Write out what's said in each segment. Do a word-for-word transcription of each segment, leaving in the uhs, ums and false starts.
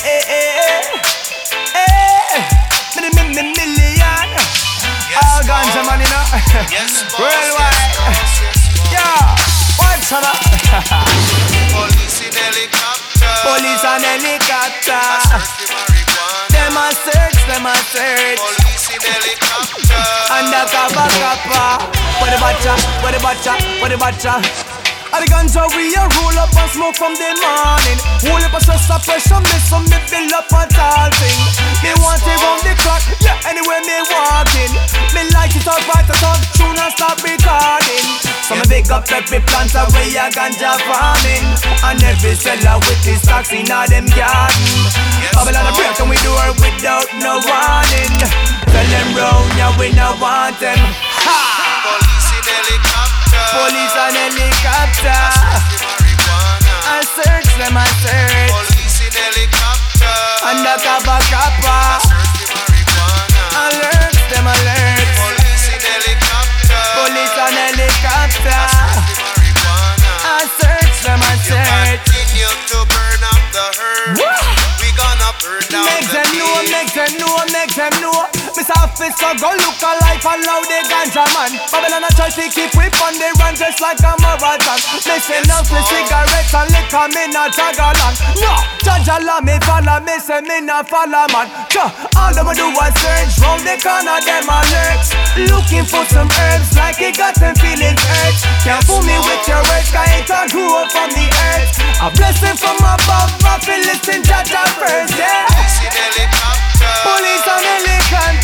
eh, eh, eh. Many, many, many million. All ganja man, you know. Worldwide. Yeah. What's up? Police in helicopter. Police and helicopter. I search the marijuana. Them a search, them a search. Police in helicopter. Undercover copper. What the butcher, what the butcher, what the butcher. All the ganja we a roll up and smoke from the morning. Hold up a stress of pressure, me so me build up a tall thing. Me want it round the clock, yeah, anywhere me walking. Me like it out right, I talk tune and start recording. So me pick up every planter where a ganja farming. And every seller with his stocks in a them garden. Babylon a break and we do her without no warning. Tell them round, yeah, we no want them. Ha! Police in helicopter. Police and helicopter. I search the marijuana. I search them, I search. Police in helicopter. Undercover I copper. search the marijuana. Alert them, alert. Police in helicopter. Police and helicopter. I search the marijuana. I search them, I You search. continue to burn up the herb. We gonna burn down Make the them know, place. make them know, make them know. Miss Officer go look alive and loud the ganja man. Babylon a try to keep whip on the run just like a marathon. Missing out the cigarettes and liquor, me not tag along. No, judge Allah me follow, me say me not follow man. Sure, all them a do is search round the corner, them a lurks. Looking for some herbs like it got them feeling urge. Can't fool me with your words, cause it all grew up from the earth. A blessing from above, I feel listen judge at first, yeah. Police in helicopter. Police and helicopter.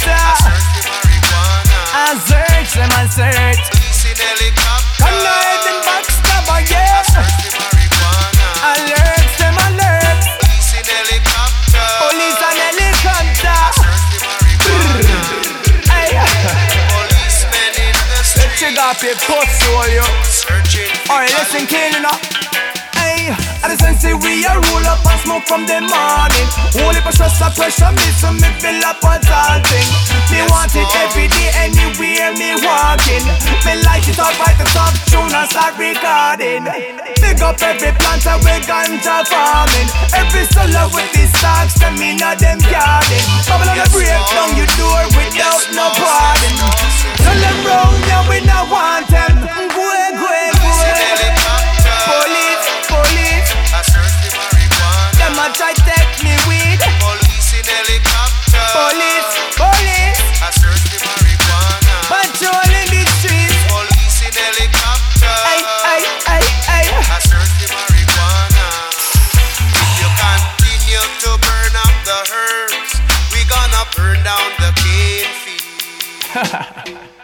I search the marijuana. I search them, I search. Police in helicopter. Come now, head them backstabber, yeah. I search the marijuana. Alert them, alert. Police in helicopter. Police and helicopter. I search the marijuana. Hey, Policemen in the let's street. check out your post, all you. Searching for Alright, listen, kid, you know. Hey, I just say we a roll up and smoke from the morning. Hold up a stress of pressure, me so me fill up a tall thing. Me want it every day, anywhere me walking. Me light it up right the top tune and start recording. Big up every planter with ganja farming. Every seller with these stocks, them in a them garden. Babylon a break down your door without no pardon. Tell them round, yeah, we not want them. Go ahead, go ahead, go Police in ahead. helicopter. Police, police, I search the marijuana. them a try take me weed. Police in helicopter. Police, police, I search the marijuana. patrolling the streets. Police in helicopter. Ay, ay, ay, ay. I search the marijuana. If you continue to burn up the herbs, we gonna burn down the cane field.